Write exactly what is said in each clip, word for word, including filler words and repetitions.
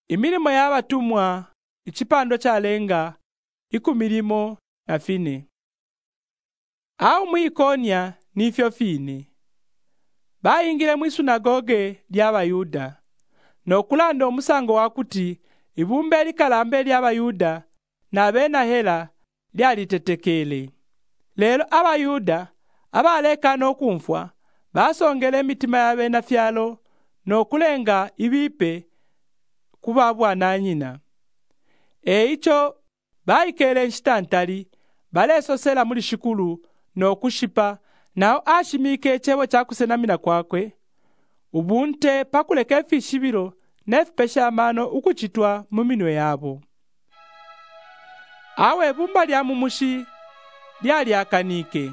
Imirimo y'abatumwa ikipando kyalenga ikumilimo na fine. Awo mu Ikonia nifyo fine. Bayingire mu sinagoge ly'Abayuda n'okulanda omusango wakuti ibumbe likalambe ly'Abayuda na benahela lyalitetekele. Lero Abayuda abalekana okumfwa basongera emitima y'abenafyalo n'okulenga ibipe kubabwa na nyina. Eicho bayikele nshitantali balesosela muli shikulu n'okushipa nao ashimike echebo chakusenamina kwakwe ubunte pakuleka efishibiro n'efipesha amano ukuchitwa mu minwe yabo. Awe bumba lya mumushi lyalyakanike.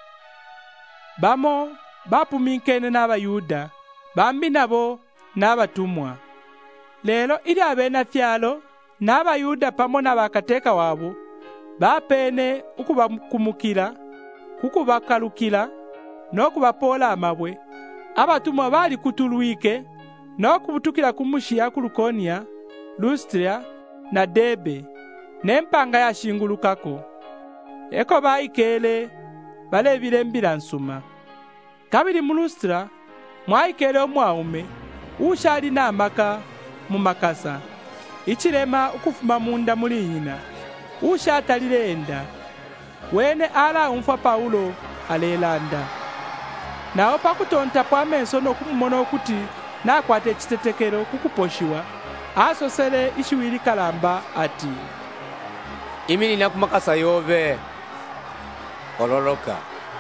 Bamo bapumikene n'Abayuda bambi nabo n'abatumwa. Lelo ili abenafyalo n'Abayuda pamo n'abakateka wabo bapene ukubakumukira kukubakalukila n'okubapola amabwe. Abatumwa bali kutulwike n'okubutukila kumushi ya Lukonia, Lustra na Debe n'empanga yashingulukako. Eko bayikele balebile mbila nsuma. Kabili mu Lustra mwayikele omwaume ushali n'amaka mu makasa ichilema ukufuma munda muli nyina ushatalile enda wene ala umfa Paulo alelanda. Nao pakutonta kwa menso n'okumumona okuti nakwate chitetekero kukuposhiwa asosele ishiwili kalamba ati, "Imini nakumakasa yove ololoka."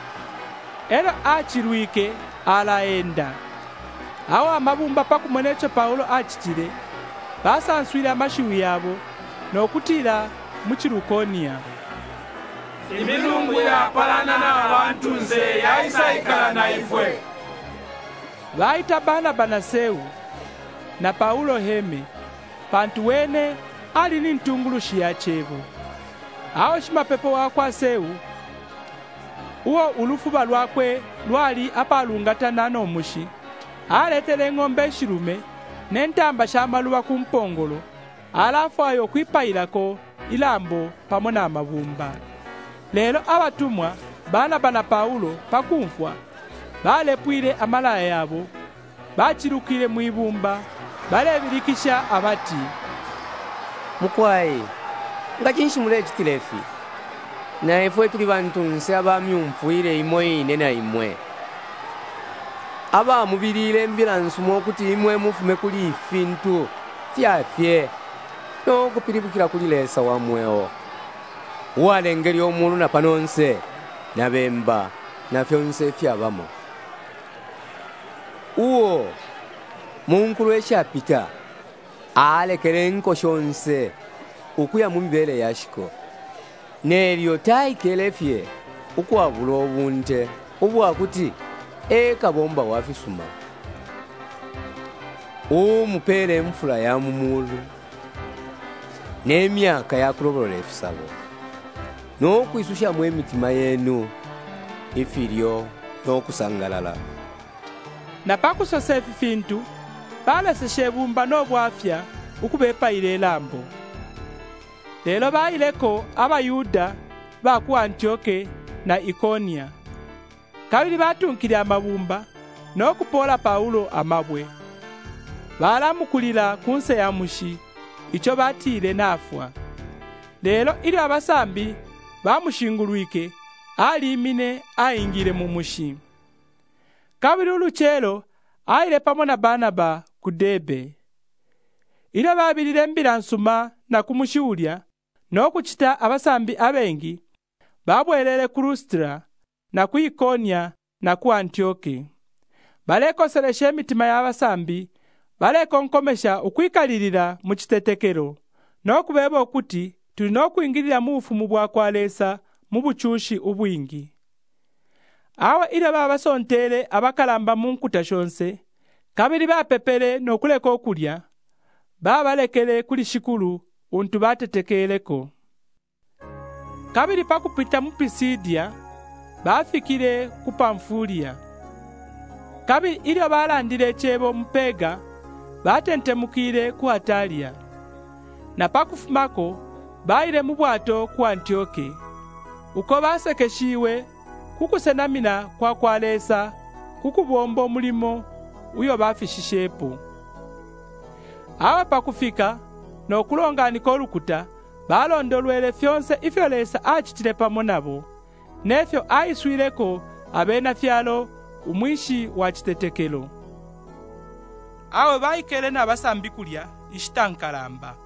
Ero achilwike ala enda. Awo amabumba pakumonecho Paulo achitile basanswile amashiwi yabo n'okutila mu Lukonia. Imilungu yapalana n'abantu nze yaisayikala na ifwe. Baita Barnaba na Seu na Paulo Heme pantu wene ali ni ntungulushi ya chebo. Awo shimapepo wakwa Seu uwo ulufuba lwakwe lwali apalungatana n'omushi aletele ng'ombe shilume n'entamba shamaluba kumpongolo alafu ayo kwipayilako ilambo pamo n'amabumba. Lelo abatumwa Barnaba na Paulo pakumfwa balepwile amalaya yabo bachilukile mwibumba balebilikisha abati, "Mukwayi nga chinshimula echitilefi na ifwe tuli bantu nse abamyumfuile imwe ine na imwe abamubilile mbila nsumo okuti imwe mufume kuli ifintu fyafye n'okupilipukila kulilesa wamwewo walengeli omulu na panonse na bemba na fyonse fyabamo. Uwo munkulu eshapita alekele nko shonse ukuya mumibele yashiko nelyo tayikele fye ukwabula obunte obwakuti ekabomba wafisuma umupele emfula ya mumulu n'emyaka yakulobolola efisabo n'okwisushamu emitima yenu ifilyo n'okusangalala." Na pakusosa efi fintu balesesha ebumba n'obwafya ukubepayile elambo. Lelo bayileko Abayuda baku Antioke na Ikonia. Kabili batunkile amabumba n'okupola Paulo amabwe. Balamukulila kunse ya mushi icho batile nafwa. Lelo ili abasambi bamushingulwike ali imine ayingile mu mushi. Kabili uluchelo ayile pamo na Barnaba ku Debe. Ile babilile mbila nsuma na kumushiulya n'okuchita abasambi abengi babwelele ku Lustra na ku Ikonia na ku Antioke. Balekoselesha emitima y'abasambi balekonkomesha ukwikalilila mu chitetekelo n'okubeba okuti tuli n'okwingilila mu bufumu bwakwalesa mu buchushi ubwingi. Awa ile babasontele abakalamba mu nkuta shonse kabili bapepele n'okuleka okulya babalekele kuli shikulu untu batetekeleko. Kabili pakupita mu Pisidia bafikile ku Pamfulia. Kabili ile balandile echebo mpega batentemukile ku Atalia. na pakufumako baile mu bwato ku Antioke, uko basekeshiwe kukusenamina kwa kwalesa kukubomba omulimo uyo bafishishepo. Awa pakufika n'okulonganika olukuta balondolwele fyonse ifyo lesa achitile pamo nabo, nefyo ayiswileko abenafyalo umwishi wa chitetekelo. Awe baikele na basambi kulya ishitankalamba.